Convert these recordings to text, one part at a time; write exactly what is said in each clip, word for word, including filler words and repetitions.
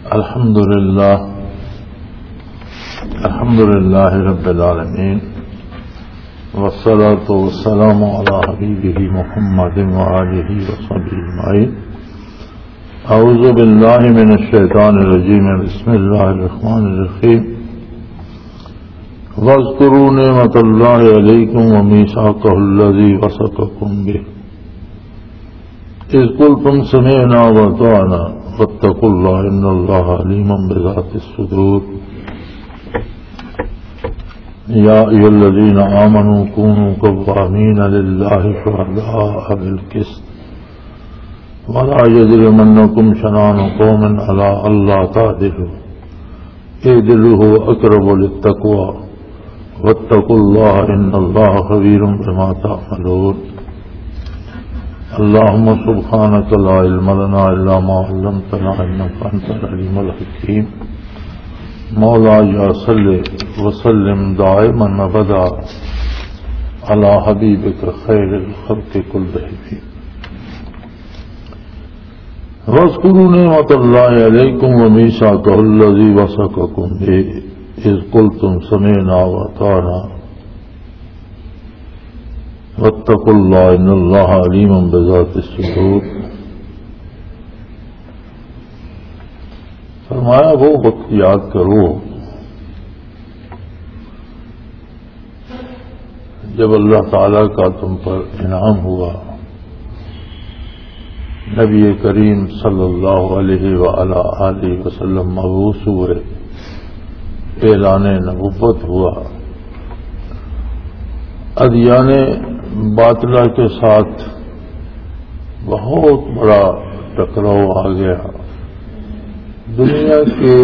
الحمد للہ الحمد للہ رب العالمین والصلاة والسلام علی حبیبہ محمد وآلہ وصحبہ اجمعین. اعوذ باللہ من الشیطان الرجیم. بسم اللہ الرحمن الرحیم. واذکروا نعمت اللہ علیکم ومیثاقہ الذی وثقکم بہ اذ قلتم سمعنا واطعنا واتقوا اللہ ان اللہ علیم بذات الصدور. یا ایھا الذین آمنوا کونوا قوامین للہ شہداء بالقسط ولا یجرمنکم شنآن قوم علی الا تعدلوا اعدلوا هو اقرب للتقوی واتقوا اللہ ان اللہ خبیر بما تعملون. اللهم سبحانك لا علم لنا الا ما علمتنا انك انت العليم الحكيم. مولاي صل وسلم دائما ابدا على حبيبك خير الخلق كلهم. واذكروا نعمة الله عليكم وميثاقه الذي وثقكم به إذ قلتم سمعنا وأطعنا واتقوا اللہ ان اللہ علیم بذات الصدور. فرمایا وہ وقت یاد کرو جب اللہ تعالی کا تم پر انعام ہوا، نبی کریم صلی اللہ علیہ وآلہ آلہ وسلم مبعوث ہوئے، اعلان نبوت ہوا، ادیان باطلہ کے ساتھ بہت بڑا ٹکراؤ آ گیا، دنیا کے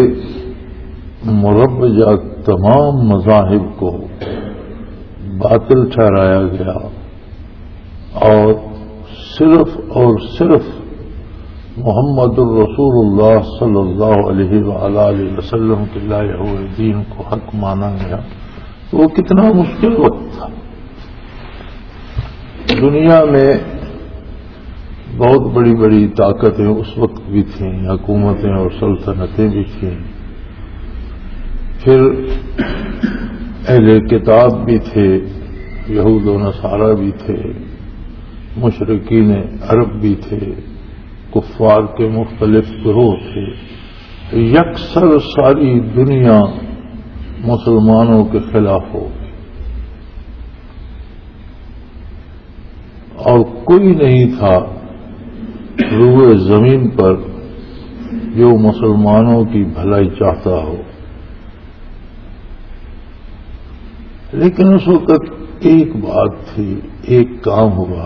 مربجہ تمام مذاہب کو باطل ٹھہرایا گیا اور صرف اور صرف محمد الرسول اللہ صلی اللہ علیہ وآلہ وسلم کے لائے ہوئے دین کو حق مانا گیا. وہ کتنا مشکل وقت تھا. دنیا میں بہت بڑی بڑی طاقتیں اس وقت بھی تھیں، حکومتیں اور سلطنتیں بھی تھیں، پھر اہل کتاب بھی تھے، یہود و نصارہ بھی تھے، مشرکین عرب بھی تھے، کفار کے مختلف گروہ تھے. یکسر ساری دنیا مسلمانوں کے خلاف ہو گئی اور کوئی نہیں تھا روئے زمین پر جو مسلمانوں کی بھلائی چاہتا ہو. لیکن اس وقت ایک بات تھی، ایک کام ہوا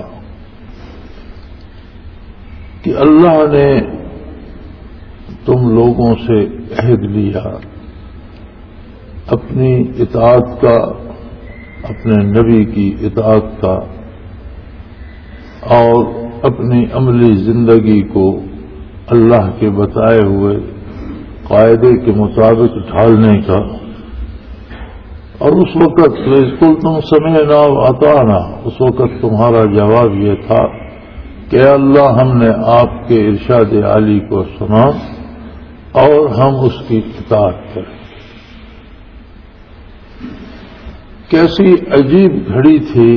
کہ اللہ نے تم لوگوں سے عہد لیا اپنی اطاعت کا، اپنے نبی کی اطاعت کا اور اپنی عملی زندگی کو اللہ کے بتائے ہوئے قاعدے کے مطابق ڈھالنے کا. اور اس وقت بالکل تم سمعنا وأطعنا، اس وقت تمہارا جواب یہ تھا کہ اللہ ہم نے آپ کے ارشاد عالی کو سنا اور ہم اس کی اطاعت کریں. کیسی عجیب گھڑی تھی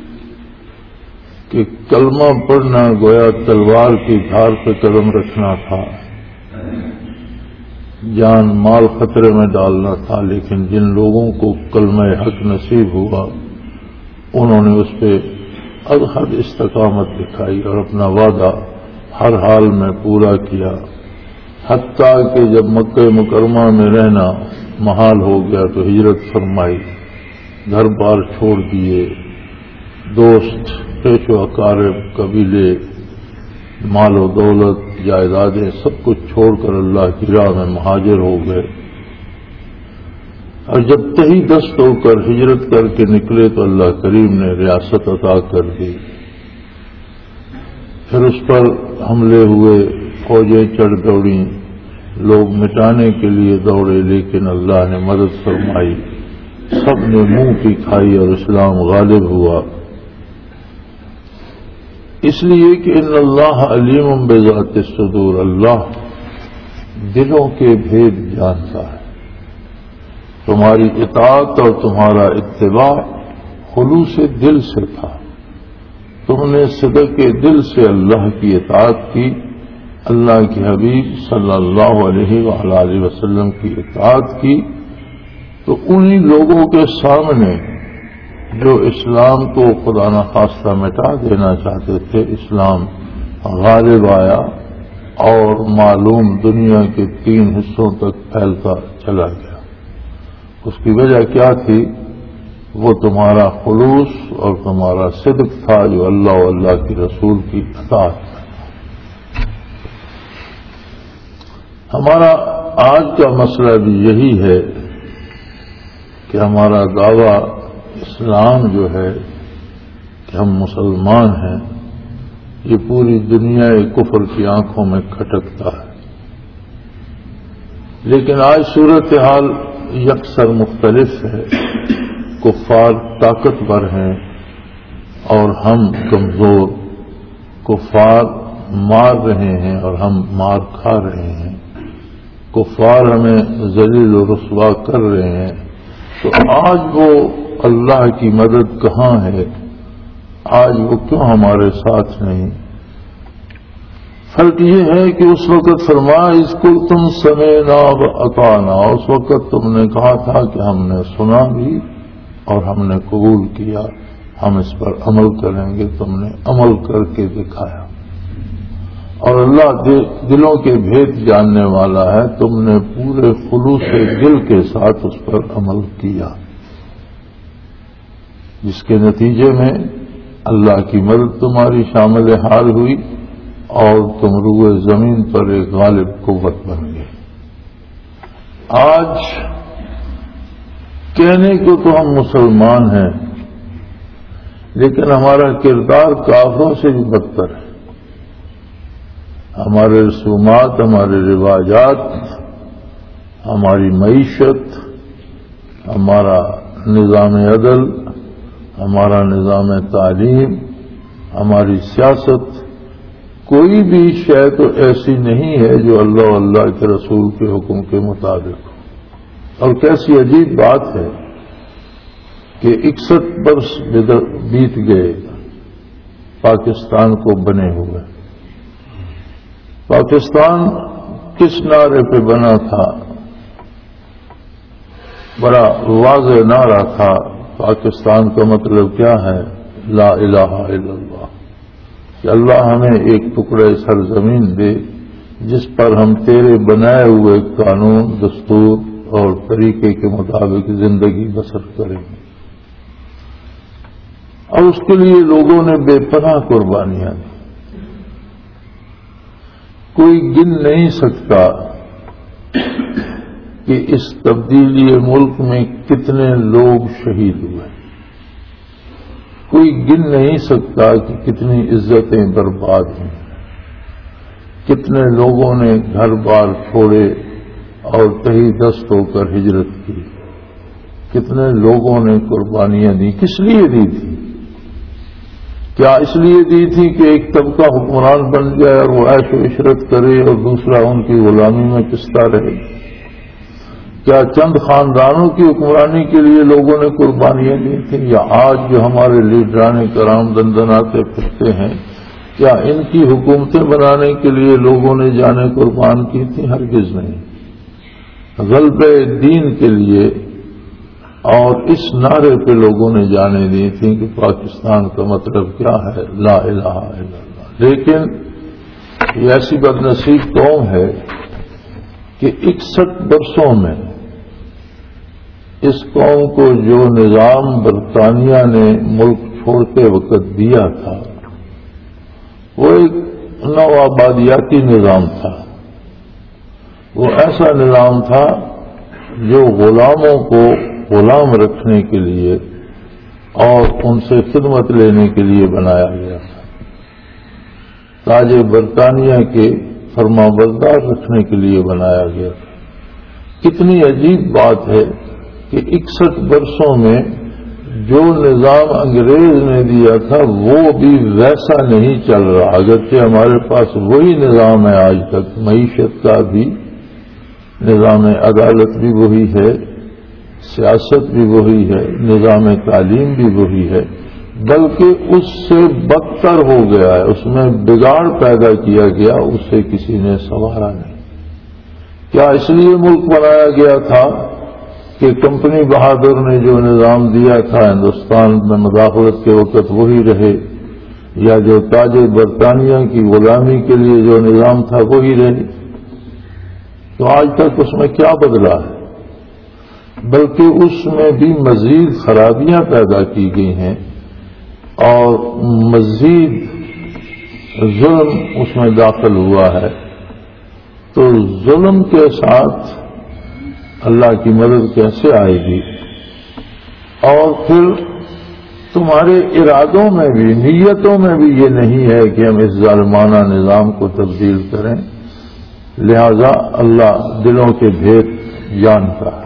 کہ کلمہ پڑھنا گویا تلوار کی دھار پہ قدم رکھنا تھا، جان مال خطرے میں ڈالنا تھا. لیکن جن لوگوں کو کلمہ حق نصیب ہوا انہوں نے اس پہ ازحد استقامت دکھائی اور اپنا وعدہ ہر حال میں پورا کیا، حتیٰ کہ جب مکہ مکرمہ میں رہنا محال ہو گیا تو ہجرت فرمائی، گھر بار چھوڑ دیے، دوست پیش و اقارب قبیلے مال و دولت جائیدادیں سب کچھ چھوڑ کر اللہ کی راہ میں مہاجر ہو گئے. اور جب تہی دست ہو کر ہجرت کر کے نکلے تو اللہ کریم نے ریاست عطا کر دی. پھر اس پر حملے ہوئے، فوجیں چڑھ دوڑیں، لوگ مٹانے کے لیے دوڑے، لیکن اللہ نے مدد فرمائی، سب نے منہ کی کھائی اور اسلام غالب ہوا. اس لیے کہ ان اللہ علیم بذات الصدور، اللہ دلوں کے بھید جانتا ہے. تمہاری اطاعت اور تمہارا اتباع خلوص دل سے تھا. تم نے صدق دل سے اللہ کی اطاعت کی، اللہ کے حبیب صلی اللہ علیہ وآلہ وسلم کی اطاعت کی. تو انہی لوگوں کے سامنے جو اسلام کو خدا نخواستہ مٹا دینا چاہتے تھے، اسلام غالب آیا اور معلوم دنیا کے تین حصوں تک پھیلتا چلا گیا. اس کی وجہ کیا تھی؟ وہ تمہارا خلوص اور تمہارا صدق تھا جو اللہ و اللہ کے رسول کی اطاعت میں. ہمارا آج کا مسئلہ بھی یہی ہے کہ ہمارا دعویٰ اسلام جو ہے کہ ہم مسلمان ہیں، یہ پوری دنیا کفر کی آنکھوں میں کھٹکتا ہے. لیکن آج صورتحال یکسر مختلف ہے. کفار طاقتور ہیں اور ہم کمزور. کفار مار رہے ہیں اور ہم مار کھا رہے ہیں. کفار ہمیں ذلیل و رسوا کر رہے ہیں. تو آج وہ اللہ کی مدد کہاں ہے؟ آج وہ کیوں ہمارے ساتھ نہیں؟ فرق یہ ہے کہ اس وقت فرمایا اس کو تم سمینا و اطعنا، اس وقت تم نے کہا تھا کہ ہم نے سنا بھی اور ہم نے قبول کیا، ہم اس پر عمل کریں گے. تم نے عمل کر کے دکھایا. اور اللہ دلوں کے بھید جاننے والا ہے. تم نے پورے خلوص دل کے ساتھ اس پر عمل کیا، جس کے نتیجے میں اللہ کی مدد تمہاری شامل حال ہوئی اور تم روئے زمین پر ایک غالب قوت بن گئے. آج کہنے کو تو ہم مسلمان ہیں، لیکن ہمارا کردار کافروں سے بھی بدتر ہے. ہمارے رسومات، ہمارے رواجات، ہماری معیشت، ہمارا نظام عدل، ہمارا نظام تعلیم، ہماری سیاست، کوئی بھی شے تو ایسی نہیں ہے جو اللہ و اللہ کے رسول کے حکم کے مطابق ہو. اور کیسی عجیب بات ہے کہ اکسٹھ برس بیت گئے پاکستان کو بنے ہوئے. پاکستان کس نعرے پہ بنا تھا؟ بڑا واضح نعرہ تھا. پاکستان کا مطلب کیا ہے؟ لا الہ الا اللہ، کہ اللہ ہمیں ایک ٹکڑے سرزمین دے جس پر ہم تیرے بنائے ہوئے قانون، دستور اور طریقے کے مطابق زندگی بسر کریں گے. اور اس کے لیے لوگوں نے بے پناہ قربانیاں دی. کوئی گن نہیں سکتا کہ اس تبدیلی ملک میں کتنے لوگ شہید ہوئے. کوئی گن نہیں سکتا کہ کتنی عزتیں برباد ہوئیں، کتنے لوگوں نے گھر بار چھوڑے اور تہی دست ہو کر ہجرت کی، کتنے لوگوں نے قربانیاں دی. کس لیے دی تھی؟ کیا اس لیے دی تھی کہ ایک طبقہ حکمران بن جائے اور وہ عیش و عشرت کرے اور دوسرا ان کی غلامی میں پستا رہے؟ کیا چند خاندانوں کی حکمرانی کے لیے لوگوں نے قربانیاں دی تھیں؟ یا آج جو ہمارے لیڈران کرام دندناتے پھرتے ہیں، کیا ان کی حکومتیں بنانے کے لیے لوگوں نے جانیں قربان کی تھیں؟ ہرگز نہیں. غلبہ دین کے لیے اور اس نعرے پہ لوگوں نے جانے دی تھی کہ پاکستان کا مطلب کیا ہے؟ لا الہ الا اللہ. لیکن یہ ایسی بد نصیب قوم ہے کہ اکسٹھ برسوں میں اس قوم کو جو نظام برطانیہ نے ملک چھوڑتے وقت دیا تھا وہ ایک نو آبادیاتی نظام تھا. وہ ایسا نظام تھا جو غلاموں کو غلام رکھنے کے لیے اور ان سے خدمت لینے کے لیے بنایا گیا تھا. تاج برطانیہ کے فرما بردار رکھنے کے لیے بنایا گیا تھا. کتنی عجیب بات ہے کہ اکسٹھ برسوں میں جو نظام انگریز نے دیا تھا وہ بھی ویسا نہیں چل رہا، اگرچہ ہمارے پاس وہی نظام ہے آج تک، معیشت کا بھی نظام عدالت بھی وہی ہے، سیاست بھی وہی ہے، نظام تعلیم بھی وہی ہے، بلکہ اس سے بدتر ہو گیا ہے، اس میں بگاڑ پیدا کیا گیا، اس سے کسی نے سنوارا نہیں۔ کیا اس لیے ملک بنایا گیا تھا کہ کمپنی بہادر نے جو نظام دیا تھا ہندوستان میں مداخلت کے وقت وہی رہے، یا جو تاج برطانیہ کی غلامی کے لیے جو نظام تھا وہی رہے؟ تو آج تک اس میں کیا بدلا ہے؟ بلکہ اس میں بھی مزید خرابیاں پیدا کی گئی ہیں اور مزید ظلم اس میں داخل ہوا ہے۔ تو ظلم کے ساتھ اللہ کی مدد کیسے آئے گی؟ اور پھر تمہارے ارادوں میں بھی، نیتوں میں بھی یہ نہیں ہے کہ ہم اس ظالمانہ نظام کو تبدیل کریں، لہذا اللہ دلوں کے بھید جانتا ہے۔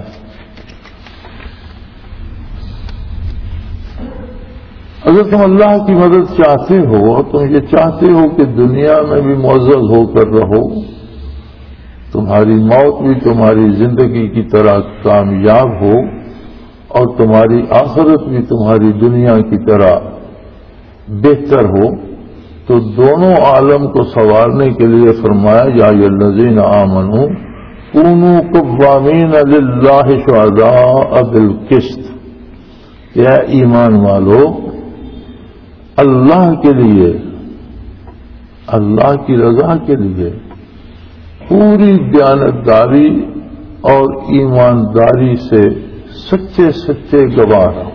اگر تم اللہ کی مدد چاہتے ہو اور تم یہ چاہتے ہو کہ دنیا میں بھی معزز ہو کر رہو، تمہاری موت بھی تمہاری زندگی کی طرح کامیاب ہو اور تمہاری آخرت بھی تمہاری دنیا کی طرح بہتر ہو، تو دونوں عالم کو سنوارنے کے لیے فرمایا یا الذین آمنوا کونوا قوامین للہ شہداء بالقسط، یا ایمان والو اللہ کے لیے، اللہ کی رضا کے لیے پوری دیانتداری اور ایمانداری سے سچے سچے گواہ رہو،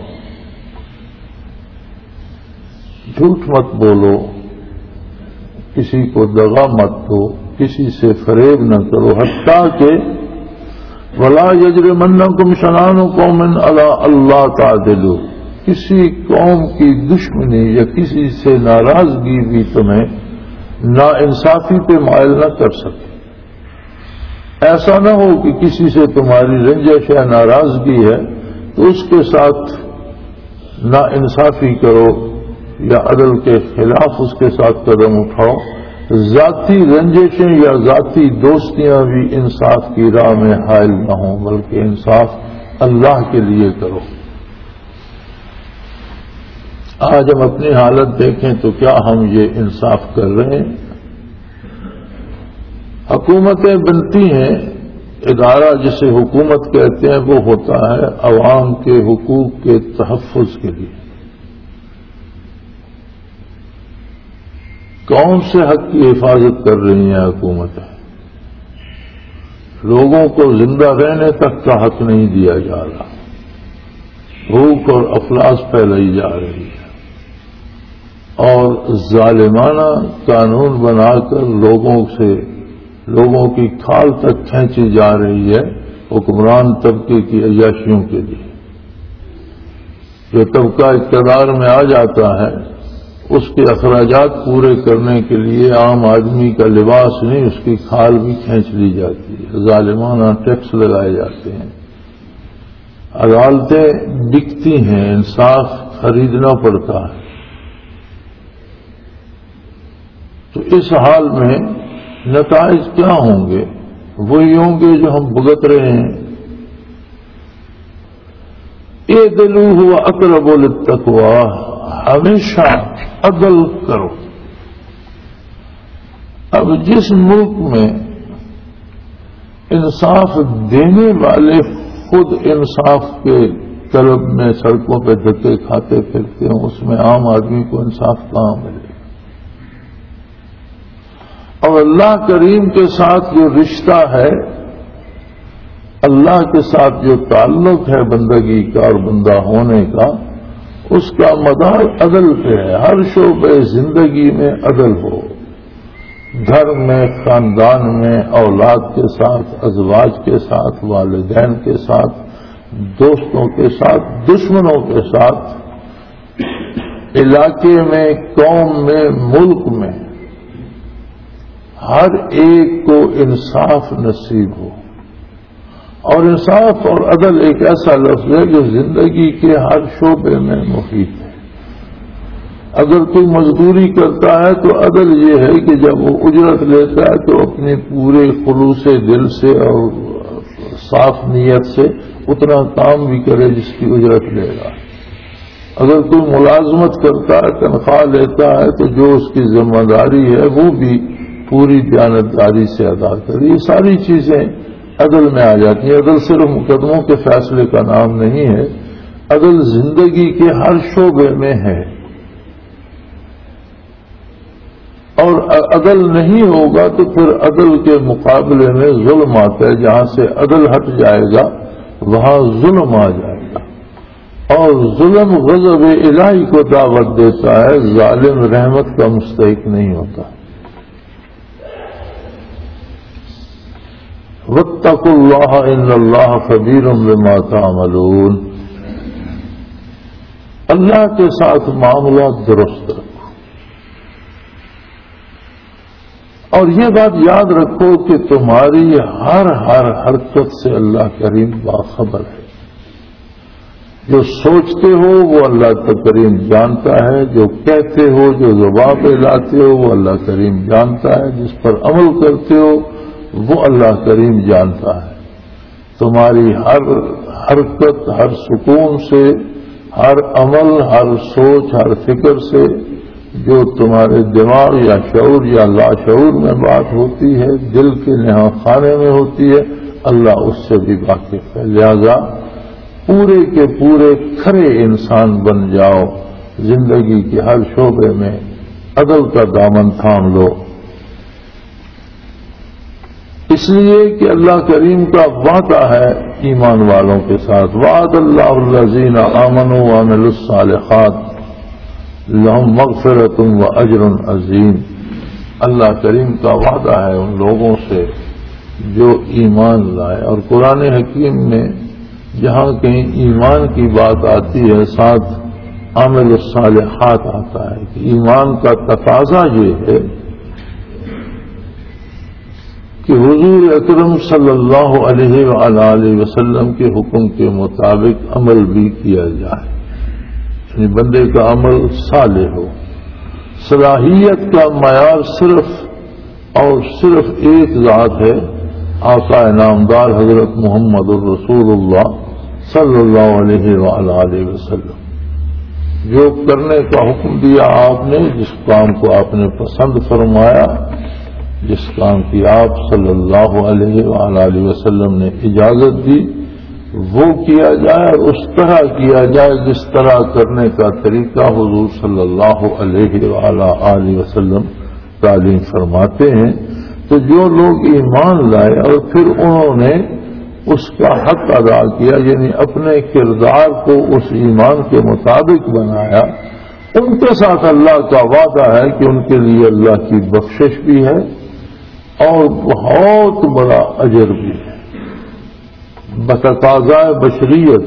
جھوٹ مت بولو، کسی کو دغا مت دو، کسی سے فریب نہ کرو، حتیٰ کہ وَلَا يَجْرِمَنَّكُمْ شَنَآنُ قَوْمٍ عَلَىٰ أَلَّا تَعْدِلُوا، کسی قوم کی دشمنی یا کسی سے ناراضگی بھی تمہیں ناانصافی پہ مائل نہ کر سکے۔ ایسا نہ ہو کہ کسی سے تمہاری رنجش یا ناراضگی ہے تو اس کے ساتھ ناانصافی کرو یا عدل کے خلاف اس کے ساتھ قدم اٹھاؤ۔ ذاتی رنجشیں یا ذاتی دوستیاں بھی انصاف کی راہ میں حائل نہ ہوں، بلکہ انصاف اللہ کے لیے کرو۔ آج ہم اپنی حالت دیکھیں تو کیا ہم یہ انصاف کر رہے ہیں؟ حکومتیں بنتی ہیں، ادارہ جسے حکومت کہتے ہیں وہ ہوتا ہے عوام کے حقوق کے تحفظ کے لیے۔ کون سے حق کی حفاظت کر رہی ہیں حکومتیں؟ لوگوں کو زندہ رہنے تک کا حق نہیں دیا جا رہا، بھوک اور افلاس پھیلائی جا رہی ہے اور ظالمانہ قانون بنا کر لوگوں سے لوگوں کی کھال تک کھینچی جا رہی ہے حکمران طبقے کی عیاشیوں کے لیے۔ جو طبقہ اقتدار میں آ جاتا ہے اس کے اخراجات پورے کرنے کے لیے عام آدمی کا لباس نہیں، اس کی کھال بھی کھینچ لی جاتی ہے، ظالمانہ ٹیکس لگائے جاتے ہیں، عدالتیں بکتی ہیں، انصاف خریدنا پڑتا ہے۔ تو اس حال میں نتائج کیا ہوں گے؟ وہی ہوں گے جو ہم بھگت رہے ہیں۔ اعدلوا هو اقرب للتقوی، ہمیشہ عدل کرو۔ اب جس ملک میں انصاف دینے والے خود انصاف کے طلب میں سڑکوں پہ دھکے کھاتے پھرتے ہیں، اس میں عام آدمی کو انصاف کہاں ملے؟ اور اللہ کریم کے ساتھ جو رشتہ ہے، اللہ کے ساتھ جو تعلق ہے بندگی کا اور بندہ ہونے کا، اس کا مدار عدل پہ ہے۔ ہر شعبے زندگی میں عدل ہو، گھر میں، خاندان میں، اولاد کے ساتھ، ازواج کے ساتھ، والدین کے ساتھ، دوستوں کے ساتھ، دشمنوں کے ساتھ، علاقے میں، قوم میں، ملک میں، ہر ایک کو انصاف نصیب ہو۔ اور انصاف اور عدل ایک ایسا لفظ ہے جو زندگی کے ہر شعبے میں محیط ہے۔ اگر کوئی مزدوری کرتا ہے تو عدل یہ ہے کہ جب وہ اجرت لیتا ہے تو اپنے پورے خلوص دل سے اور صاف نیت سے اتنا کام بھی کرے جس کی اجرت لے گا. اگر کوئی ملازمت کرتا ہے، تنخواہ لیتا ہے، تو جو اس کی ذمہ داری ہے وہ بھی پوری دیانتداری سے ادا کرے. یہ ساری چیزیں عدل میں آ جاتی ہیں. عدل صرف مقدموں کے فیصلے کا نام نہیں ہے، عدل زندگی کے ہر شعبے میں ہے. اور عدل نہیں ہوگا تو پھر عدل کے مقابلے میں ظلم آتا ہے. جہاں سے عدل ہٹ جائے گا وہاں ظلم آ جائے گا، اور ظلم غضب الہی کو دعوت دیتا ہے. ظالم رحمت کا مستحق نہیں ہوتا. واتقوا اللہ ان اللہ خبیر بما تعملون. اللہ کے ساتھ معاملات درست رکھو. اور یہ بات یاد رکھو کہ تمہاری ہر ہر حرکت سے اللہ کریم باخبر ہے. جو سوچتے ہو وہ اللہ کریم جانتا ہے، جو کہتے ہو، جو زبان پہ لاتے ہو وہ اللہ کریم جانتا ہے، جس پر عمل کرتے ہو وہ اللہ کریم جانتا ہے. تمہاری ہر حرکت، ہر سکون سے، ہر عمل، ہر سوچ، ہر فکر سے جو تمہارے دماغ یا شعور یا لاشعور میں بات ہوتی ہے، دل کے نہاں خانے میں ہوتی ہے، اللہ اس سے بھی واقف ہے. لہذا پورے کے پورے کھرے انسان بن جاؤ. زندگی کے ہر شعبے میں عدل کا دامن تھام لو. اس لیے کہ اللہ کریم کا وعدہ ہے ایمان والوں کے ساتھ. وعد اللہ الذین آمنوا وعملوا الصالحات لہم مغفرۃ و اجر عظیم. اللہ کریم کا وعدہ ہے ان لوگوں سے جو ایمان لائے. اور قرآن حکیم میں جہاں کہیں ایمان کی بات آتی ہے ساتھ عامل الصالحات آتا ہے کہ ایمان کا تقاضا یہ ہے کہ حضور اکرم صلی اللہ علیہ وآلہ وسلم کے حکم کے مطابق عمل بھی کیا جائے. یعنی بندے کا عمل صالح ہو. صلاحیت کا معیار صرف اور صرف ایک ذات ہے، آقا نامدار حضرت محمد الرسول اللہ صلی اللہ علیہ وآلہ وسلم. جو کرنے کا حکم دیا آپ نے، جس کام کو آپ نے پسند فرمایا، جس کام کی آپ صلی اللہ علیہ وآلہ وسلم نے اجازت دی، وہ کیا جائے اور اس طرح کیا جائے جس طرح کرنے کا طریقہ حضور صلی اللہ علیہ وآلہ وسلم تعلیم فرماتے ہیں. تو جو لوگ ایمان لائے اور پھر انہوں نے اس کا حق ادا کیا، یعنی اپنے کردار کو اس ایمان کے مطابق بنایا، ان کے ساتھ اللہ کا وعدہ ہے کہ ان کے لیے اللہ کی بخشش بھی ہے اور بہت بڑا اجر بھی ہے. بتقاضائے بشریت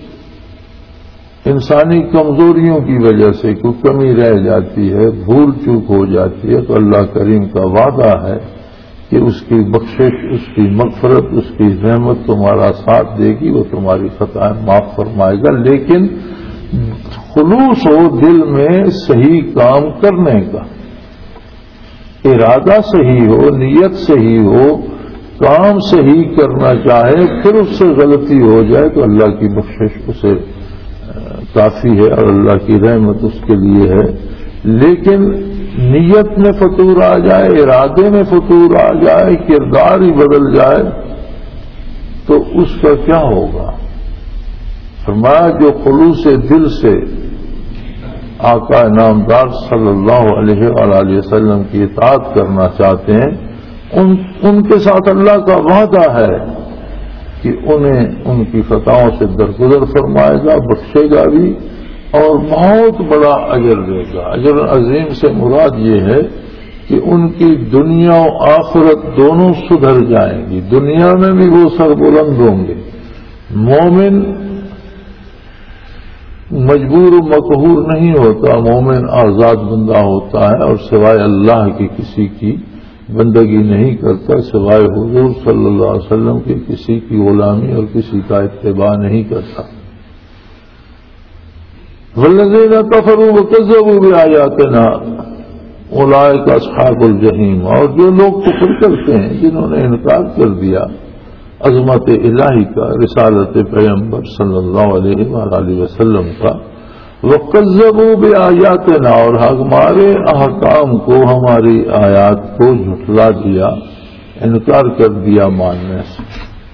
انسانی کمزوریوں کی وجہ سے کوئی کمی رہ جاتی ہے، بھول چوک ہو جاتی ہے، تو اللہ کریم کا وعدہ ہے کہ اس کی بخشش، اس کی مغفرت، اس کی رحمت تمہارا ساتھ دے گی، وہ تمہاری خطائیں معاف فرمائے گا. لیکن خلوص ہو دل میں صحیح کام کرنے کا، ارادہ صحیح ہو، نیت صحیح ہو، کام صحیح کرنا چاہے، پھر اس سے غلطی ہو جائے تو اللہ کی بخشش اسے کافی ہے اور اللہ کی رحمت اس کے لیے ہے. لیکن نیت میں فتور آ جائے، ارادے میں فتور آ جائے، کردار ہی بدل جائے تو اس کا کیا ہوگا؟ فرمایا جو خلوص دل سے آقا نامدار صلی اللہ علیہ وآلہ وسلم کی اطاعت کرنا چاہتے ہیں، ان ان کے ساتھ اللہ کا وعدہ ہے کہ انہیں ان کی خطاؤں سے درگزر فرمائے گا، بخشے گا بھی اور بہت بڑا اجر دے گا. اجر عظیم سے مراد یہ ہے کہ ان کی دنیا و آخرت دونوں سدھر جائیں گی. دنیا میں بھی وہ سربلند ہوں گے. مومن مجبور و مقہور نہیں ہوتا، مومن آزاد بندہ ہوتا ہے اور سوائے اللہ کی کسی کی بندگی نہیں کرتا، سوائے حضور صلی اللہ علیہ وسلم کے کسی کی غلامی اور کسی کا اتباع نہیں کرتا. والذین کفروا وکذبوا بآیاتنا اولئک اصحاب الجحیم. اور جو لوگ کفر کرتے ہیں، جنہوں نے انکار کر دیا عظمت الہی کا، رسالت پیغمبر صلی اللہ علیہ وآلہ وسلم کا، وَقَذَّبُوا بِآيَاتِنَا، اور ہمارے احکام کو، ہماری آیات کو جھٹلا دیا، انکار کر دیا ماننے سے۔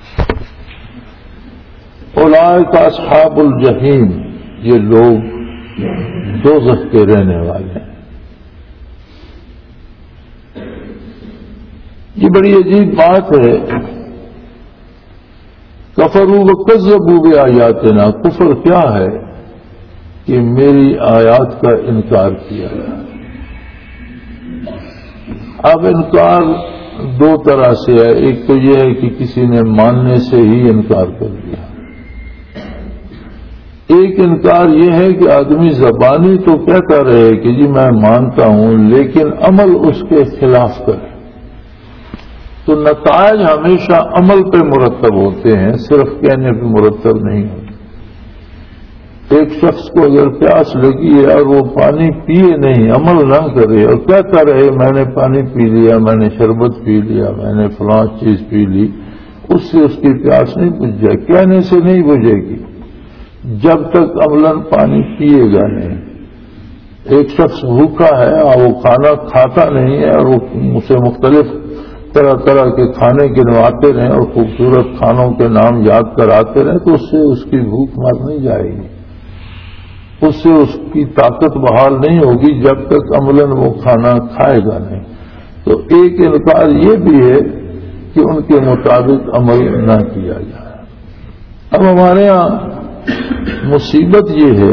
اولئک اصحاب الجحیم، یہ لوگ دوزخ کے رہنے والے ہیں۔ یہ بڑی عجیب بات ہے، کفروا وکذبوا بآیاتنا، کفر کیا ہے کہ میری آیات کا انکار کیا ہے۔ اب انکار دو طرح سے ہے، ایک تو یہ ہے کہ کسی نے ماننے سے ہی انکار کر دیا، ایک انکار یہ ہے کہ آدمی زبانی تو کہتا رہے کہ جی میں مانتا ہوں، لیکن عمل اس کے خلاف کرے، تو نتائج ہمیشہ عمل پہ مرتب ہوتے ہیں، صرف کہنے پہ مرتب نہیں ہوتے۔ ایک شخص کو اگر پیاس لگی ہے اور وہ پانی پیے نہیں، عمل نہ کرے اور کہتا رہے میں نے پانی پی لیا، میں نے شربت پی لیا، میں نے فلاں چیز پی لی، اس سے اس کی پیاس نہیں بجھ جائے، کہنے سے نہیں بجھے گی جب تک عملاً پانی پیے گا نہیں۔ ایک شخص بھوکا ہے اور وہ کھانا کھاتا نہیں ہے اور وہ اسے مختلف طرح طرح کے کھانے گنواتے رہیں اور خوبصورت کھانوں کے نام یاد کراتے رہیں، تو اس سے اس کی بھوک مر نہیں جائے گی، اس سے اس کی طاقت بحال نہیں ہوگی جب تک عملاً وہ کھانا کھائے گا نہیں۔ تو ایک انکار یہ بھی ہے کہ ان کے مطابق عمل نہ کیا جائے۔ اب ہمارے ہاں مصیبت یہ ہے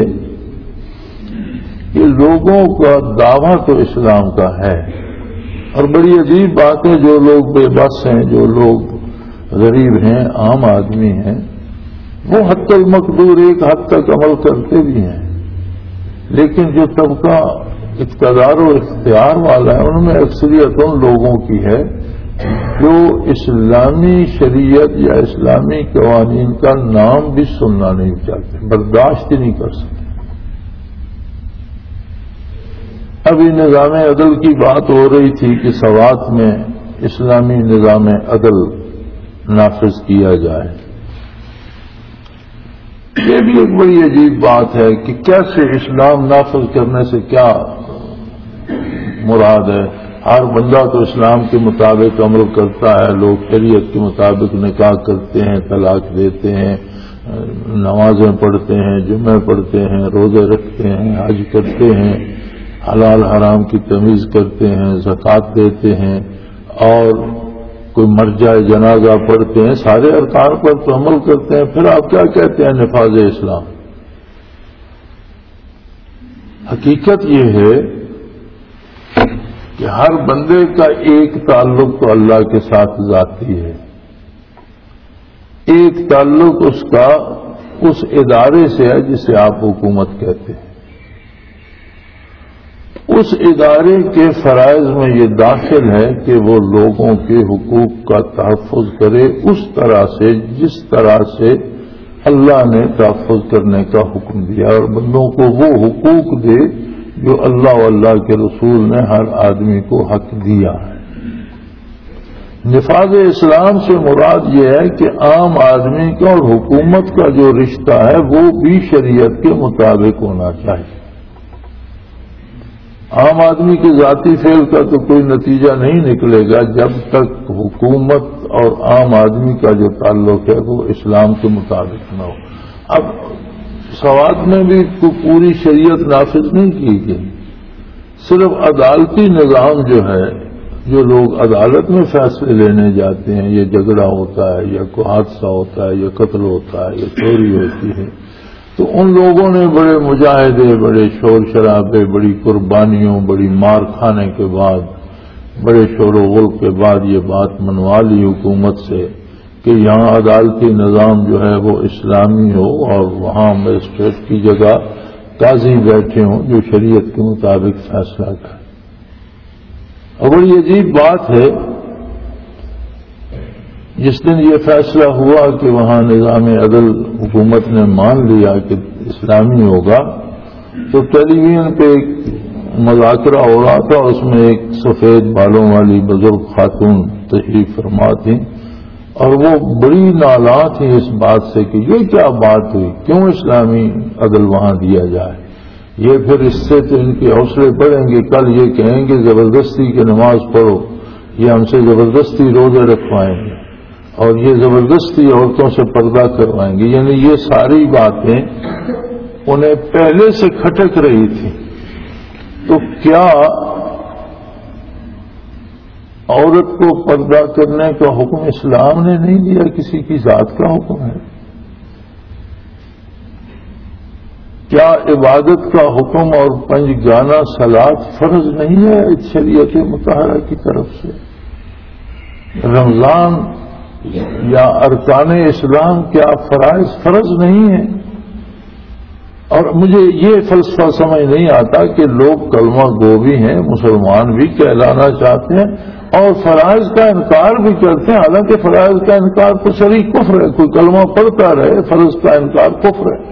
کہ لوگوں کا دعویٰ تو اسلام کا ہے، اور بڑی عجیب بات ہے، جو لوگ بے بس ہیں، جو لوگ غریب ہیں، عام آدمی ہیں، وہ حتی المقدور ایک حد تک عمل کرتے بھی ہیں، لیکن جو طبقہ اقتدار و اختیار والا ہے ان میں اکثریت ان لوگوں کی ہے جو اسلامی شریعت یا اسلامی قوانین کا نام بھی سننا نہیں چاہتے، برداشت ہی نہیں کر سکتے۔ ابھی نظام عدل کی بات ہو رہی تھی کہ سوات میں اسلامی نظام عدل نافذ کیا جائے۔ یہ بھی ایک بڑی عجیب بات ہے کہ کیسے اسلام نافذ کرنے سے کیا مراد ہے۔ ہر بندہ تو اسلام کے مطابق عمل کرتا ہے، لوگ شریعت کے مطابق نکاح کرتے ہیں، طلاق دیتے ہیں، نمازیں پڑھتے ہیں، جمعے پڑھتے ہیں، روزے رکھتے ہیں، حج کرتے ہیں، حلال حرام کی تمیز کرتے ہیں، زکوٰۃ دیتے ہیں، اور کوئی مر جائے جنازہ پڑھتے ہیں، سارے ارکان پر تو عمل کرتے ہیں۔ پھر آپ کیا کہتے ہیں نفاذ اسلام؟ حقیقت یہ ہے کہ ہر بندے کا ایک تعلق تو اللہ کے ساتھ ذاتی ہے، ایک تعلق اس کا اس ادارے سے ہے جسے آپ حکومت کہتے ہیں۔ اس ادارے کے فرائض میں یہ داخل ہے کہ وہ لوگوں کے حقوق کا تحفظ کرے اس طرح سے جس طرح سے اللہ نے تحفظ کرنے کا حکم دیا، اور بندوں کو وہ حقوق دے جو اللہ و اللہ کے رسول نے ہر آدمی کو حق دیا ہے۔ نفاذ اسلام سے مراد یہ ہے کہ عام آدمی کا اور حکومت کا جو رشتہ ہے وہ بھی شریعت کے مطابق ہونا چاہیے۔ عام آدمی کے ذاتی فعل کا تو کوئی نتیجہ نہیں نکلے گا جب تک حکومت اور عام آدمی کا جو تعلق ہے وہ اسلام کے مطابق نہ ہو۔ اب سوات میں بھی پوری شریعت نافذ نہیں کی گئی، صرف عدالتی نظام جو ہے، جو لوگ عدالت میں فیصلے لینے جاتے ہیں، یہ جھگڑا ہوتا ہے یا کوئی حادثہ ہوتا ہے یا قتل ہوتا ہے یا چوری ہوتی ہے، تو ان لوگوں نے بڑے مجاہدے، بڑے شور شرابے، بڑی قربانیوں، بڑی مار کھانے کے بعد، بڑے شور و غل کے بعد یہ بات منوا لی حکومت سے کہ یہاں عدالتی نظام جو ہے وہ اسلامی ہو اور وہاں مجسٹریٹ کی جگہ قاضی بیٹھے ہوں جو شریعت کے مطابق فیصلہ کریں۔ اور بڑی عجیب بات ہے، جس دن یہ فیصلہ ہوا کہ وہاں نظام عدل حکومت نے مان لیا کہ اسلامی ہوگا، تو ٹیلی ویژن پہ ایک مذاکرہ ہو رہا تھا، اس میں ایک سفید بالوں والی بزرگ خاتون تشریف فرما تھیں، اور وہ بڑی نالاں تھی اس بات سے کہ یہ کیا بات ہوئی، کیوں اسلامی عدل وہاں دیا جائے، یہ پھر اس سے تو ان کے حوصلے بڑھیں گے، کل یہ کہیں گے زبردستی کہ نماز پڑھو، یہ ہم سے زبردستی روزے رکھوائیں گے اور یہ زبردستی عورتوں سے پردہ کروائیں گے، یعنی یہ ساری باتیں انہیں پہلے سے کھٹک رہی تھی۔ تو کیا عورت کو پردہ کرنے کا حکم اسلام نے نہیں دیا، کسی کی ذات کا حکم ہے؟ کیا عبادت کا حکم اور پنج گانا صلات فرض نہیں ہے شریعت مطہرہ کی طرف سے؟ رمضان یا ارکان اسلام کیا فرائض فرض نہیں ہیں؟ اور مجھے یہ فلسفہ سمجھ نہیں آتا کہ لوگ کلمہ گو بھی ہیں، مسلمان بھی کہلانا چاہتے ہیں اور فرائض کا انکار بھی کرتے ہیں، حالانکہ فرائض کا انکار تو صریح کفر ہے، کوئی کلمہ پڑھتا رہے، فرض کا انکار کفر ہے۔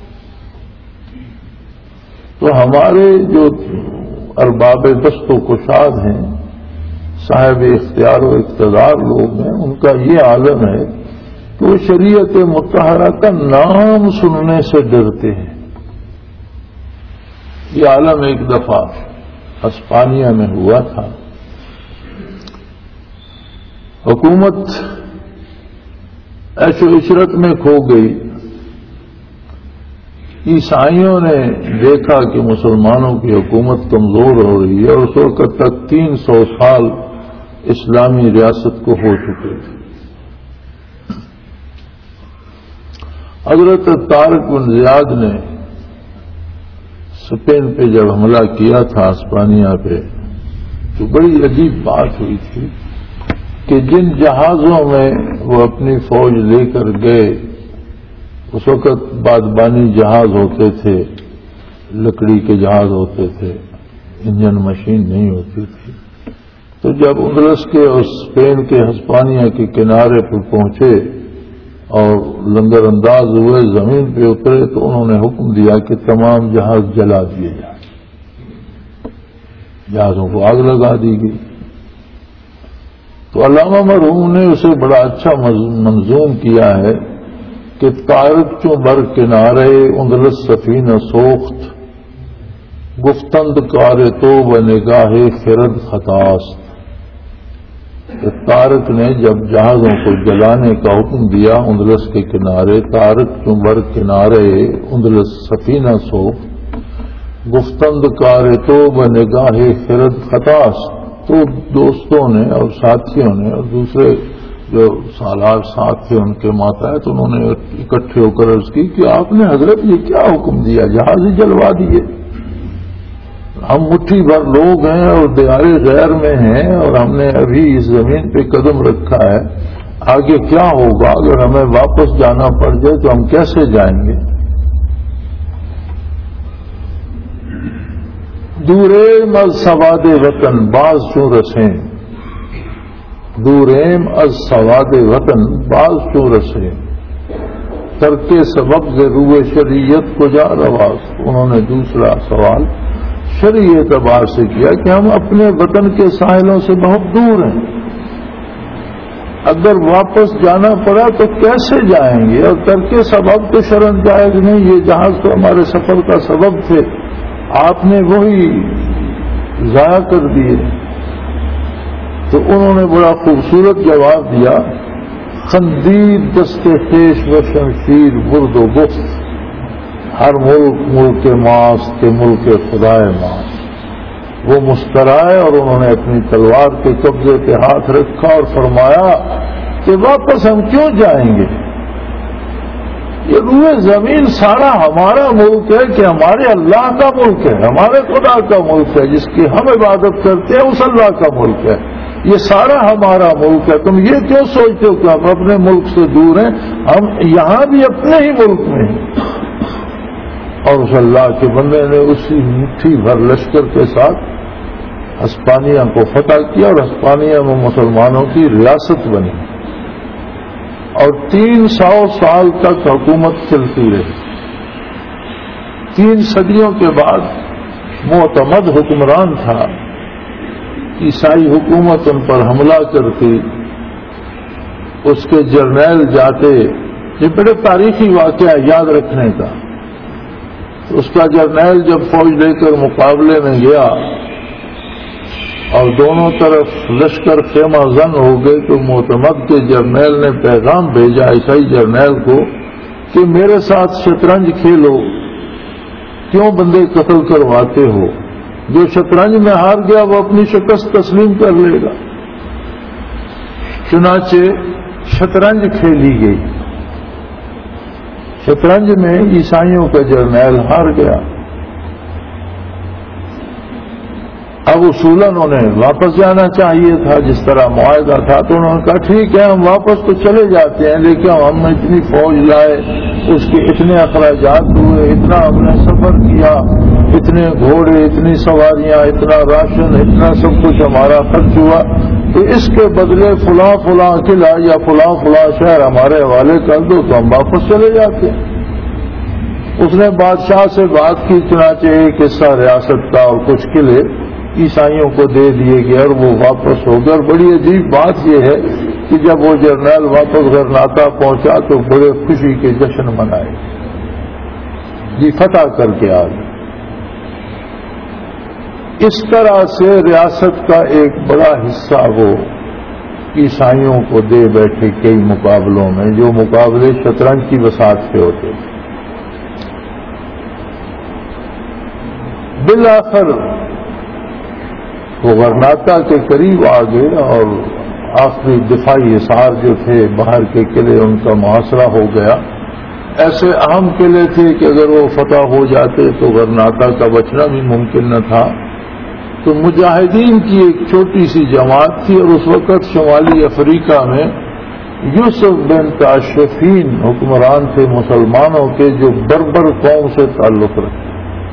تو ہمارے جو ارباب دست و کشاد ہیں، صاحب اختیار و اقتدار لوگ ہیں، ان کا یہ عالم ہے کہ وہ شریعت مطہرہ کا نام سننے سے ڈرتے ہیں۔ یہ عالم ایک دفعہ اسپانیہ میں ہوا تھا، حکومت عیش و عشرت میں کھو گئی، عیسائیوں نے دیکھا کہ مسلمانوں کی حکومت کمزور ہو رہی ہے اور اس وقت تک تین سو سال اسلامی ریاست کو ہو چکے تھے۔ حضرت طارق بن زیاد نے اسپین پہ جب حملہ کیا تھا اسپانیہ پہ، تو بڑی عجیب بات ہوئی تھی کہ جن جہازوں میں وہ اپنی فوج لے کر گئے، اس وقت بادبانی جہاز ہوتے تھے، لکڑی کے جہاز ہوتے تھے، انجن مشین نہیں ہوتی تھی۔ تو جب اندلس کے اور اسپین کے ہسپانیہ کے کنارے پر پہنچے اور لنگر انداز ہوئے، زمین پہ اترے، تو انہوں نے حکم دیا کہ تمام جہاز جلا دیے جائیں، جہازوں کو آگ لگا دی گئی۔ تو علامہ مرحوم نے اسے بڑا اچھا منظوم کیا ہے کہ طارق چوں بر کنارے اندلس سفینہ سوخت، گفتند کار تو بنگاہ خرد خطاست۔ طارق نے جب جہازوں کو جلانے کا حکم دیا اندلس کے کنارے، طارق چوں بر کنارے اندلس سفینہ سوخت، گفتند کار تو بنگاہ خرد خطاست۔ تو دوستوں نے اور ساتھیوں نے اور دوسرے جو سالار ساتھ تھے ان کے ماتحت، انہوں نے اکٹھے ہو کر عرض کی کہ آپ نے حضرت یہ کیا حکم دیا، جہاز ہی جلوا دیے، ہم مٹھی بھر لوگ ہیں اور دیار غیر میں ہیں اور ہم نے ابھی اس زمین پہ قدم رکھا ہے، آگے کیا ہوگا، اگر ہمیں واپس جانا پڑ جائے تو ہم کیسے جائیں گے؟ دوریم از سواد وطن باز چوں رسیں، دوریم از سواد وطن باز چوں رسیں، ترک سبب ز روح شریعت کجا رواز۔ انہوں نے دوسرا سوال شرعی اعتبار سے کیا کہ ہم اپنے وطن کے ساحلوں سے بہت دور ہیں، اگر واپس جانا پڑا تو کیسے جائیں گے؟ اور ترک سبب تو شرعن جائز نہیں، یہ جہاز تو ہمارے سفر کا سبب تھے، آپ نے وہی ضائع کر دیے۔ تو انہوں نے بڑا خوبصورت جواب دیا، خندید دست خیش و شمشیر برد و گفت، ہر ملک ملک ماست کے ملک خدائے ماست۔ وہ مسکرائے اور انہوں نے اپنی تلوار کے قبضے پہ ہاتھ رکھا اور فرمایا کہ واپس ہم کیوں جائیں گے؟ یہ روئے زمین سارا ہمارا ملک ہے کہ ہمارے اللہ کا ملک ہے، ہمارے خدا کا ملک ہے، جس کی ہم عبادت کرتے ہیں اس اللہ کا ملک ہے، یہ سارا ہمارا ملک ہے۔ تم یہ کیوں سوچتے ہو کہ ہم اپنے ملک سے دور ہیں؟ ہم یہاں بھی اپنے ہی ملک میں ہیں۔ اور اس اللہ کے بندے نے اسی مٹھی بھر لشکر کے ساتھ ہسپانیہ کو فتح کیا اور ہسپانیہ میں مسلمانوں کی ریاست بنی اور تین سو سال تک حکومت چلتی رہی۔ تین صدیوں کے بعد معتمد حکمران تھا، عیسائی حکومت ان پر حملہ کرتی، اس کے جرنیل جاتے، یہ بڑے تاریخی واقعہ یاد رکھنے کا، اس کا جرنیل جب فوج لے کر مقابلے میں گیا اور دونوں طرف لشکر خیمہ زن ہو گئے تو معتمد کے جرنیل نے پیغام بھیجا عیسائی جرنیل کو کہ میرے ساتھ شطرنج کھیلو، کیوں بندے قتل کرواتے ہو؟ جو شطرنج میں ہار گیا وہ اپنی شکست تسلیم کر لے گا۔ چنانچہ شطرنج کھیلی گئی، شطرنج میں عیسائیوں کا جرنیل ہار گیا۔ اب اصولاً انہیں واپس جانا چاہیے تھا، جس طرح معاہدہ تھا، تو انہوں نے کہا ٹھیک ہے ہم واپس تو چلے جاتے ہیں، لیکن ہم اتنی فوج لائے، اس کے اتنے اخراجات ہوئے، اتنا ہم نے سفر کیا، اتنے گھوڑے، اتنی سواریاں، اتنا راشن، اتنا سب کچھ ہمارا خرچ ہوا، تو اس کے بدلے فلاں فلاں قلعہ یا فلاں فلاں شہر ہمارے حوالے کر دو تو ہم واپس چلے جاتے ہیں۔ اس نے بادشاہ سے بات کی، چنانچہ ایک حصہ ریاست کا اور کچھ قلعے عیسائیوں کو دے دیے گئے اور وہ واپس ہو گئے۔ اور بڑی عجیب بات یہ ہے کہ جب وہ جرنیل واپس غرناطہ پہنچا تو بڑے خوشی کے جشن منائے، جی فتح کر کے آ گئے۔ اس طرح سے ریاست کا ایک بڑا حصہ وہ عیسائیوں کو دے بیٹھے کئی مقابلوں میں، جو مقابلے شطرنج کی بساط سے ہوتے تھے۔ بالآخر وہ غرناطہ کے قریب آ گئے اور آخری دفاعی حصار جو تھے باہر کے قلعے ان کا محاصرہ ہو گیا۔ ایسے اہم قلعے تھے کہ اگر وہ فتح ہو جاتے تو غرناطہ کا بچنا بھی ممکن نہ تھا۔ تو مجاہدین کی ایک چھوٹی سی جماعت تھی، اور اس وقت شمالی افریقہ میں یوسف بن تاشفین حکمران تھے مسلمانوں کے، جو بربر قوم سے تعلق رکھتے،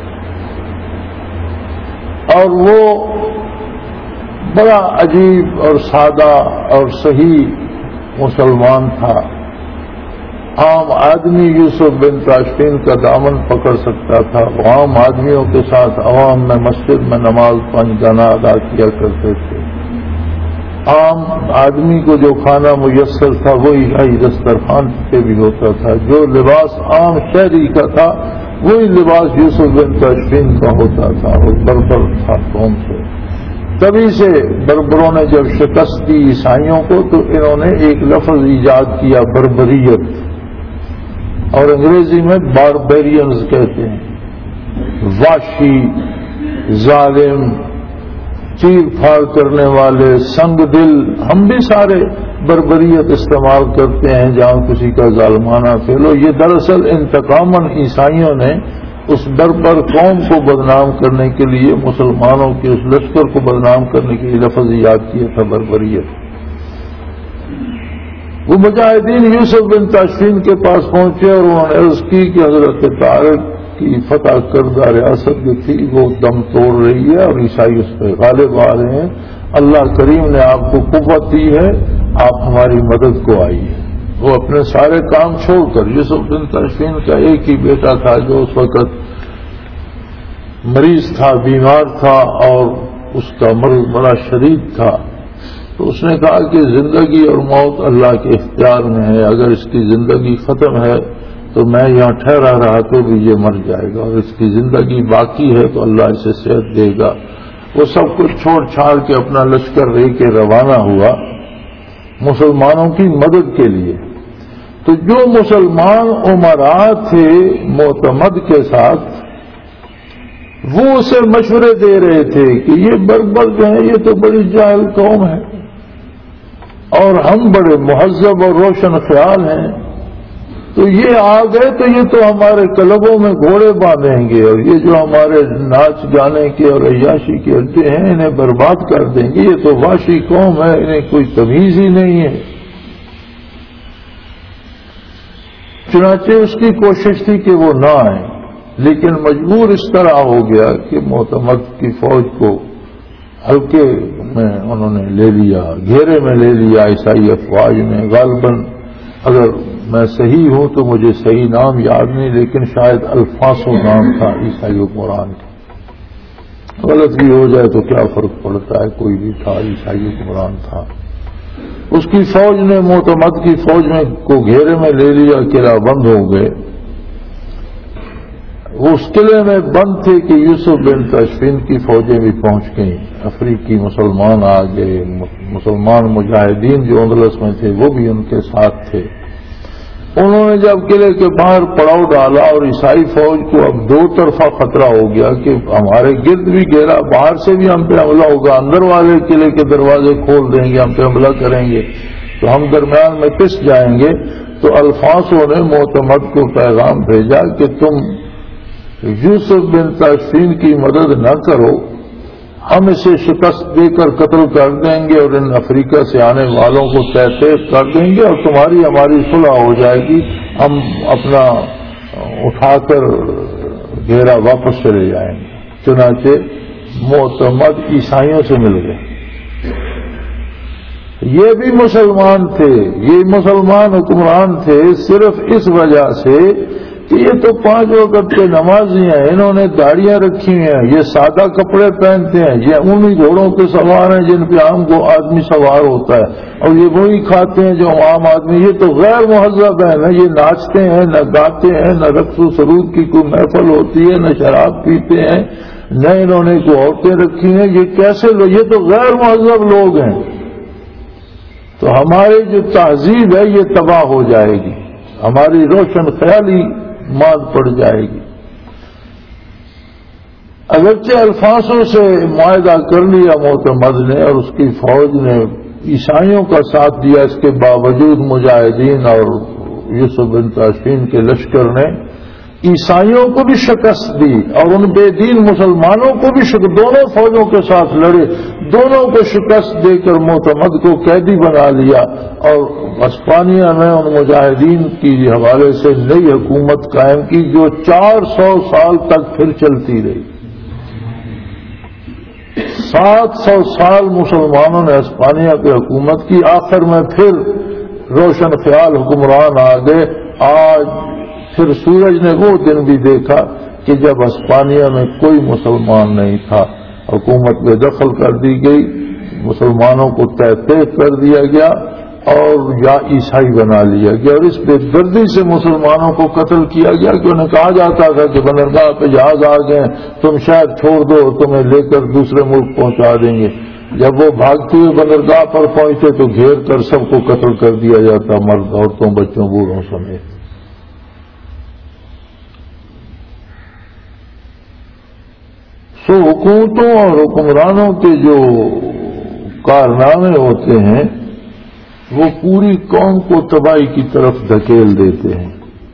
اور وہ بڑا عجیب اور سادہ اور صحیح مسلمان تھا۔ عام آدمی یوسف بن تاشفین کا دامن پکڑ سکتا تھا، عام آدمیوں کے ساتھ عوام میں مسجد میں نماز پانچ گانا ادا کیا کرتے تھے۔ عام آدمی کو جو کھانا میسر تھا وہی ہی دسترخوان پہ بھی ہوتا تھا، جو لباس عام شہری کا تھا وہی لباس یوسف بن تاشفین کا ہوتا تھا، اور بربر تھا قوم سے۔ تبھی سے بربروں نے جب شکست دی عیسائیوں کو تو انہوں نے ایک لفظ ایجاد کیا، بربریت، اور انگریزی میں باربیرینز کہتے ہیں، وحشی، ظالم، چیر پھاڑ کرنے والے، سنگ دل۔ ہم بھی سارے بربریت استعمال کرتے ہیں جہاں کسی کا ظالمانہ فعل ہو۔ یہ دراصل انتقاماً عیسائیوں نے اس بربر قوم کو بدنام کرنے کے لیے، مسلمانوں کے اس لشکر کو بدنام کرنے کے لیے لفظ یاد کیا تھا، بربریت۔ وہ مجاہدین یوسف بن تاشفین کے پاس پہنچے اور انہوں نے عرض کی کہ حضرت طارق کی فتح کردہ ریاست جو تھی وہ دم توڑ رہی ہے اور عیسائی اس پہ غالب آ رہے ہیں، اللہ کریم نے آپ کو قوت دی ہے، آپ ہماری مدد کو آئیے۔ وہ اپنے سارے کام چھوڑ کر، یوسف بن تاشفین کا ایک ہی بیٹا تھا جو اس وقت مریض تھا، بیمار تھا، اور اس کا مرض بڑا شدید تھا، تو اس نے کہا کہ زندگی اور موت اللہ کے اختیار میں ہے، اگر اس کی زندگی ختم ہے تو میں یہاں ٹھہرا رہا تو بھی یہ مر جائے گا، اور اس کی زندگی باقی ہے تو اللہ اسے صحت دے گا۔ وہ سب کچھ چھوڑ چھاڑ کے اپنا لشکر لے کے روانہ ہوا مسلمانوں کی مدد کے لیے۔ تو جو مسلمان امراء تھے معتمد کے ساتھ، وہ اسے مشورے دے رہے تھے کہ یہ بربر جو ہیں یہ تو بڑی جاہل قوم ہے، اور ہم بڑے مہذب اور روشن خیال ہیں، تو یہ آ گئے تو یہ تو ہمارے کلبوں میں گھوڑے باندھیں گے، اور یہ جو ہمارے ناچ گانے کے اور عیاشی کے اڈے ہیں انہیں برباد کر دیں گے، یہ تو وحشی قوم ہے، انہیں کوئی تمیز ہی نہیں ہے۔ چنانچہ اس کی کوشش تھی کہ وہ نہ آئیں، لیکن مجبور اس طرح ہو گیا کہ معتمد کی فوج کو ہلکے میں انہوں نے لے لیا، گھیرے میں لے لیا عیسائی افواج نے۔ غالباً اگر میں صحیح ہوں تو مجھے صحیح نام یاد نہیں، لیکن شاید الفاسو نام تھا عیسائی حکمران کا، غلط بھی ہو جائے تو کیا فرق پڑتا ہے، کوئی بھی تھا، عیسائی حکمران تھا۔ اس کی فوج نے معتمد کی فوج میں کو گھیرے میں لے لیا، قلعہ بند ہو گئے. اس قلعے میں بند تھے کہ یوسف بن تشفین کی فوجیں بھی پہنچ گئیں. افریقی مسلمان آ گئے، مسلمان مجاہدین جو اندلس میں تھے وہ بھی ان کے ساتھ تھے. انہوں نے جب قلعے کے باہر پڑاؤ ڈالا اور عیسائی فوج کو اب دو طرفہ خطرہ ہو گیا کہ ہمارے گرد بھی گھیرا، باہر سے بھی ہم پہ حملہ ہوگا، اندر والے قلعے کے دروازے کھول دیں گے، ہم پہ حملہ کریں گے تو ہم درمیان میں پس جائیں گے. تو الفانسو نے معتمد کو پیغام بھیجا کہ تم یوسف بن تاشفین کی مدد نہ کرو، ہم اسے شکست دے کر قتل کر دیں گے اور ان افریقہ سے آنے والوں کو تہ تیز کر دیں گے اور تمہاری ہماری صلح ہو جائے گی، ہم اپنا اٹھا کر گھیرا واپس چلے جائیں گے. چنانچہ معتمد عیسائیوں سے مل گئے. یہ بھی مسلمان تھے، یہ مسلمان حکمران تھے صرف اس وجہ سے کہ یہ تو پانچ وقت کے نمازی ہیں، انہوں نے داڑیاں رکھی ہیں، یہ سادہ کپڑے پہنتے ہیں، یہ انہی گھوڑوں کے سوار ہیں جن پہ عام کو آدمی سوار ہوتا ہے، اور یہ وہی کھاتے ہیں جو عام آدمی. یہ تو غیر مہذب ہے، نہ یہ ناچتے ہیں نہ گاتے ہیں، نہ رقص و سرود کی کوئی محفل ہوتی ہے، نہ شراب پیتے ہیں، نہ انہوں نے کوئی عورتیں رکھی ہیں. یہ کیسے لوگ؟ یہ تو غیر مہذب لوگ ہیں. تو ہماری جو تہذیب ہے یہ تباہ ہو جائے گی، ہماری روشن خیالی مات پڑ جائے گی. اگرچہ الفاظوں سے معاہدہ کر لیا معتمد نے اور اس کی فوج نے عیسائیوں کا ساتھ دیا، اس کے باوجود مجاہدین اور یوسف بن تاشفین کے لشکر نے عیسائیوں کو بھی شکست دی اور ان بے دین مسلمانوں کو بھی شکست. دونوں فوجوں کے ساتھ لڑے، دونوں کو شکست دے کر معتمد کو قیدی بنا لیا اور اسپانیہ میں ان مجاہدین کی حوالے سے نئی حکومت قائم کی جو چار سو سال تک پھر چلتی رہی. سات سو سال مسلمانوں نے اسپانیہ پہ حکومت کی، آخر میں پھر روشن خیال حکمران آ گئے. آج پھر سورج نے وہ دن بھی دیکھا کہ جب اسپانیہ میں کوئی مسلمان نہیں تھا، حکومت میں دخل کر دی گئی، مسلمانوں کو تہ تیز کر دیا گیا اور یا عیسائی بنا لیا گیا اور اس بے دردی سے مسلمانوں کو قتل کیا گیا کہ انہیں کہا جاتا تھا کہ بندرگاہ پہ جہاز آ گئے، تم شاید چھوڑ دو، تمہیں لے کر دوسرے ملک پہنچا دیں گے. جب وہ بھاگتے ہوئے بندرگاہ پر پہنچتے تو گھیر کر سب کو قتل کر دیا جاتا، مرد عورتوں بچوں بوڑھوں سمیت. تو حکومتوں اور حکمرانوں کے جو کارنامے ہوتے ہیں وہ پوری قوم کو تباہی کی طرف دھکیل دیتے ہیں.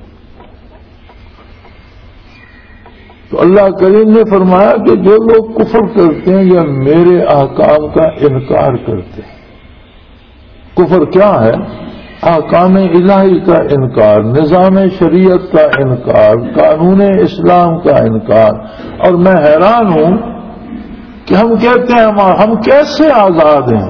تو اللہ کریم نے فرمایا کہ جو لوگ کفر کرتے ہیں یا میرے احکام کا انکار کرتے ہیں. کفر کیا ہے؟ احکام الہی کا انکار، نظام شریعت کا انکار، قانون اسلام کا انکار. اور میں حیران ہوں کہ ہم کہتے ہیں ہم کیسے آزاد ہیں.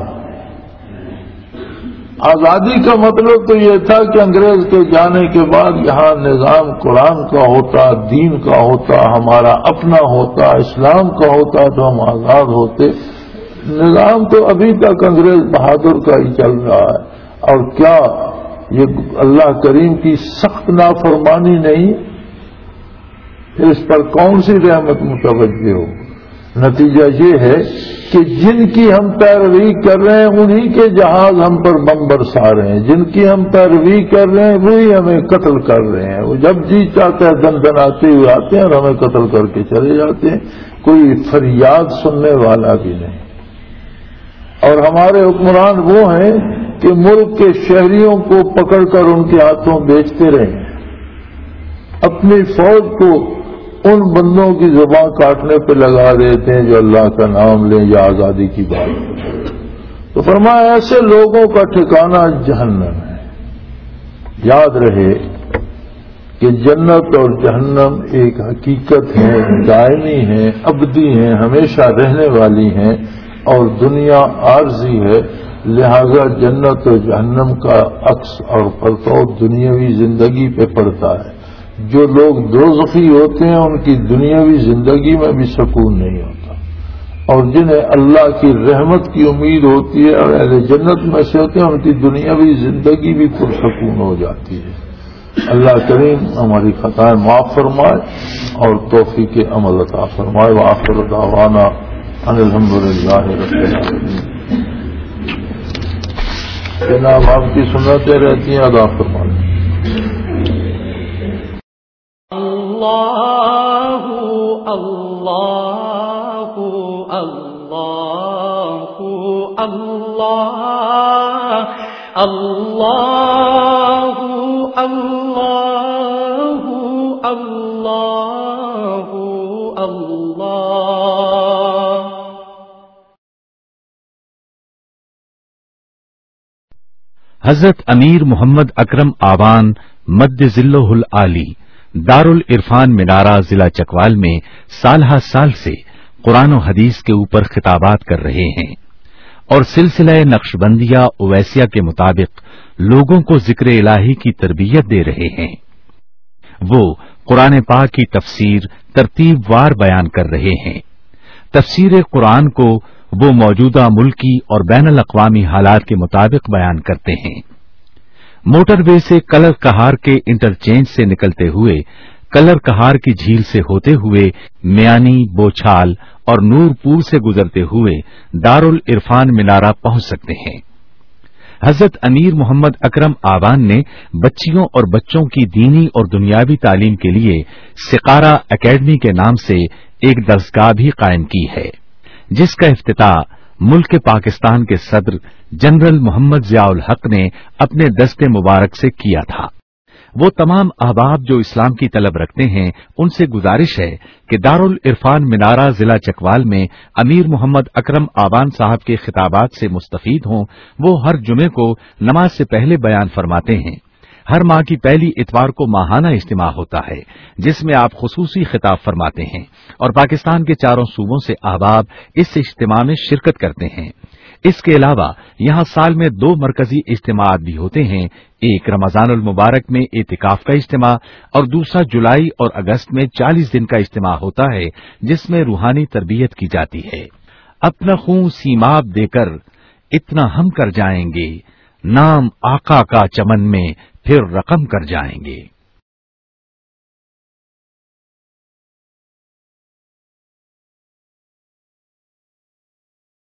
آزادی کا مطلب تو یہ تھا کہ انگریز کے جانے کے بعد یہاں نظام قرآن کا ہوتا، دین کا ہوتا، ہمارا اپنا ہوتا، اسلام کا ہوتا تو ہم آزاد ہوتے. نظام تو ابھی تک انگریز بہادر کا ہی چل رہا ہے. اور کیا یہ اللہ کریم کی سخت نافرمانی نہیں؟ پھر اس پر کون سی رحمت متوجہ ہو؟ نتیجہ یہ ہے کہ جن کی ہم پیروی کر رہے ہیں انہی کے جہاز ہم پر بم برسا رہے ہیں، جن کی ہم پیروی کر رہے ہیں وہی ہمیں قتل کر رہے ہیں. وہ جب جی چاہتا ہے دن دن آتے ہوئے آتے ہیں اور ہمیں قتل کر کے چلے جاتے ہیں. کوئی فریاد سننے والا بھی نہیں. اور ہمارے حکمران وہ ہیں کہ ملک کے شہریوں کو پکڑ کر ان کے ہاتھوں بیچتے رہے، اپنی فوج کو ان بندوں کی زبان کاٹنے پہ لگا دیتے ہیں جو اللہ کا نام لیں یا آزادی کی بات کریں. تو فرمایا ایسے لوگوں کا ٹھکانہ جہنم ہے. یاد رہے کہ جنت اور جہنم ایک حقیقت ہے، دائمی ہے، ابدی ہے، ہمیشہ رہنے والی ہیں، اور دنیا عارضی ہے. لہذا جنت اور جہنم کا عکس اور پرتو دنیاوی زندگی پہ پڑتا ہے. جو لوگ دوزخی ہوتے ہیں ان کی دنیاوی زندگی میں بھی سکون نہیں ہوتا. اور جنہیں اللہ کی رحمت کی امید ہوتی ہے اور اہل جنت میں سے ہوتے ہیں، ان کی دنیاوی زندگی بھی پرسکون ہو جاتی ہے۔ اللہ کریم ہماری خطائیں معاف فرمائے اور توفیق عمل عطا فرمائے۔ وآخر دعوانا ان الحمدللہ رب العالمین۔ جناب آپ کی سنتیں رہتی ہیں، ادا فرمائیں۔ اللہ اللہ اللہ اللہ اللہ اللہ اللہ اللہ۔ حضرت امیر محمد اکرم آوان مد ذلہ العالی دارالعرفان منارہ ضلع چکوال میں سالہ سال سے قرآن و حدیث کے اوپر خطابات کر رہے ہیں اور سلسلہ نقشبندیہ اویسیہ کے مطابق لوگوں کو ذکر الہی کی تربیت دے رہے ہیں۔ وہ قرآن پاک کی تفسیر ترتیب وار بیان کر رہے ہیں۔ تفسیر قرآن کو وہ موجودہ ملکی اور بین الاقوامی حالات کے مطابق بیان کرتے ہیں۔ موٹر وے سے کلر کہار کے انٹرچینج سے نکلتے ہوئے کلر کہار کی جھیل سے ہوتے ہوئے میانی، بوچھال اور نور پور سے گزرتے ہوئے دارالعرفان منارہ پہنچ سکتے ہیں۔ حضرت امیر محمد اکرم آوان نے بچیوں اور بچوں کی دینی اور دنیاوی تعلیم کے لیے سقارہ اکیڈمی کے نام سے ایک درسگاہ بھی قائم کی ہے، جس کا افتتاح ملک پاکستان کے صدر جنرل محمد ضیاء الحق نے اپنے دست مبارک سے کیا تھا۔ وہ تمام احباب جو اسلام کی طلب رکھتے ہیں ان سے گزارش ہے کہ دارالعرفان منارہ ضلع چکوال میں امیر محمد اکرم آوان صاحب کے خطابات سے مستفید ہوں۔ وہ ہر جمعے کو نماز سے پہلے بیان فرماتے ہیں۔ ہر ماہ کی پہلی اتوار کو ماہانہ اجتماع ہوتا ہے جس میں آپ خصوصی خطاب فرماتے ہیں اور پاکستان کے چاروں صوبوں سے احباب اس اجتماع میں شرکت کرتے ہیں۔ اس کے علاوہ یہاں سال میں دو مرکزی اجتماعات بھی ہوتے ہیں، ایک رمضان المبارک میں اعتکاف کا اجتماع اور دوسرا جولائی اور اگست میں چالیس دن کا اجتماع ہوتا ہے جس میں روحانی تربیت کی جاتی ہے۔ اپنا خون سیماب دے کر اتنا ہم کر جائیں گے، نام آقا کا چمن میں پھر رقم کر جائیں گے۔